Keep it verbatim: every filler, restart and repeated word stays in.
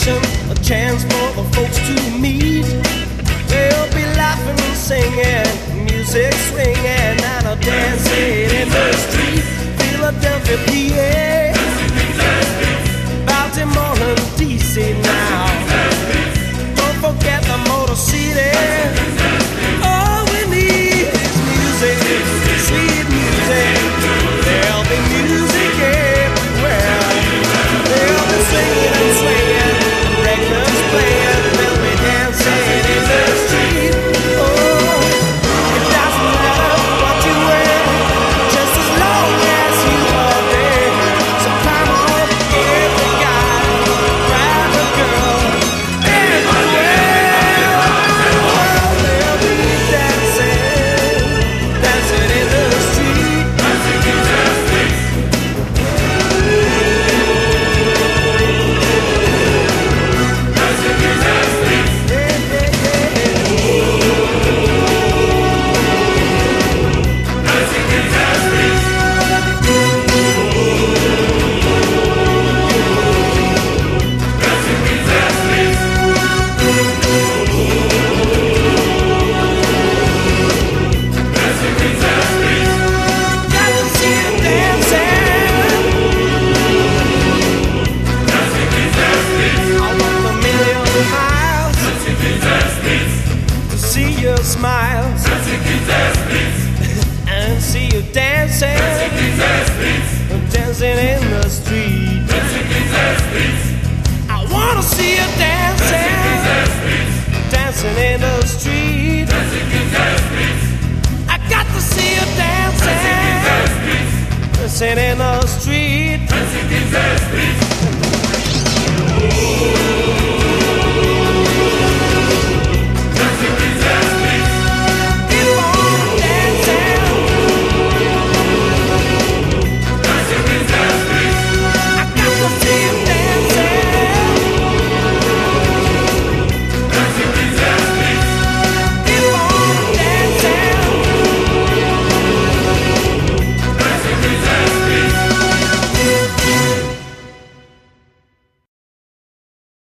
celebration, a chance for the folks to meet. They'll be laughing and singing, music swinging, and a dancing in the street. Philadelphia, P A, Baltimore and D C now. Don't forget the Motor City. All we need is music, sweet music. There'll be music everywhere. They'll be singing and swinging, records playing. They'll be dancing in the street. Oh, it doesn't matter what you wear, just as long as you are there. So come on, every guy, grab a girl, everywhere. Oh, they'll be dancing, dancing in the street. Dancing in the street. Dancing in the street. Yeah, yeah, yeah. Dancing in the street. Dancing in the street. Dancing in the street. Got to see them dancing. Dancing in the street. I walk a million miles. Dancing in the street. To see your smiles. Dancing in the street. And see you dancing. Dancing in the street. Dancing in the street. Dancing in the street. I wanna see you dancing. Dancing in the street. Dancing in the street. I got to see you dancing. Dancing in the street. Dancing in the street. Dancing in the street.